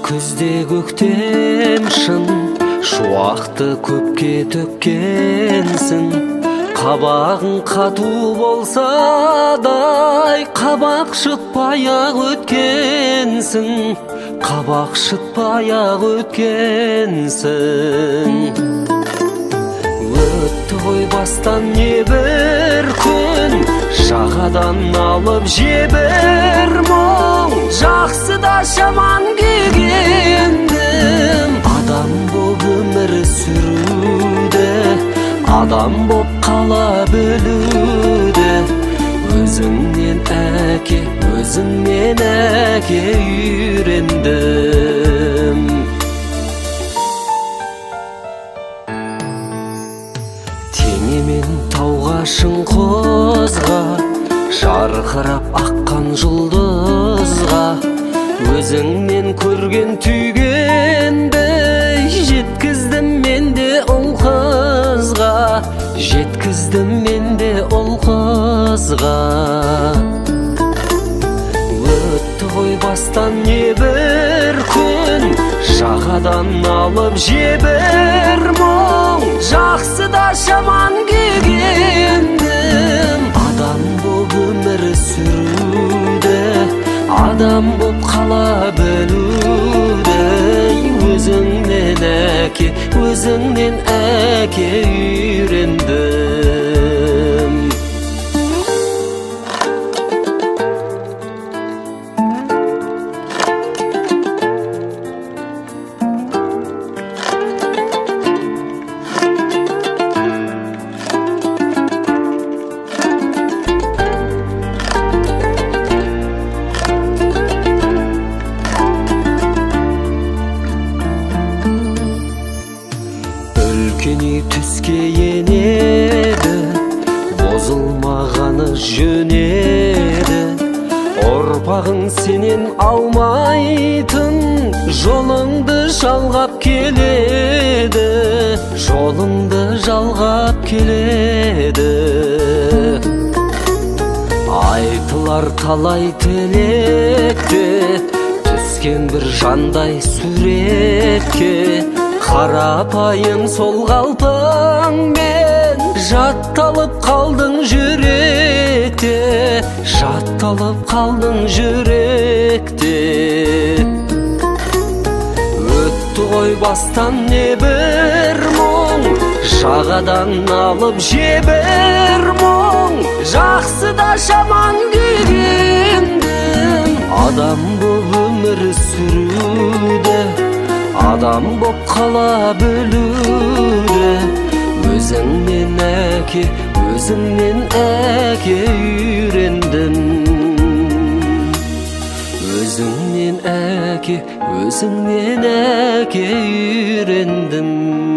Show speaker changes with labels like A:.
A: күзде көктен шын шуақты көпке төккенсің. Қабағың қату болса дай қабақ шытпай-ақ өткенсің. Қабақ шытпай-ақ өткенсің. Өтті ғой бастан небір күн, жағадан алып жебір мұң. Жақсы да жаман күйгендім, адам боп өмір сүруді, адам боп қала білуді. Өзіңнен әке үйрендім. Теңемен тауға шыңғызға, жарқырап аққан жұлдызға, өзіңнен көрген түйгенді жеткіздім мен де ұл қызға, жеткіздім мен де ұл қызға. Өтті ғой бастан небір күн, жағадан алып жебір мұң. Жақсы да жаман күйгендім, адам боп өмір сүруді, адам боп қала білуді. Өзіңнен әке үйрендім. Үлкені түске енеді, бозылмағаны жөнеді. Ұрпағың сенен алмайтын, жолыңды жалғап келеді, жолыңды жалғап келеді. Айтылар талай тілекте, түскен бір жандай суретке. Қарапайым сол қалпыңмен жатталып қалдың жүректе, жатталып қалдың жүректе. Өтті ғой бастан небір мұң, жағадан алып жебір мұң. Жақсы да жаман күйгендім, адам боп өмір сүруді, адам боп қала білуді. Өзіңнен әке үйрендім. Өзіңнен әке үйрендім.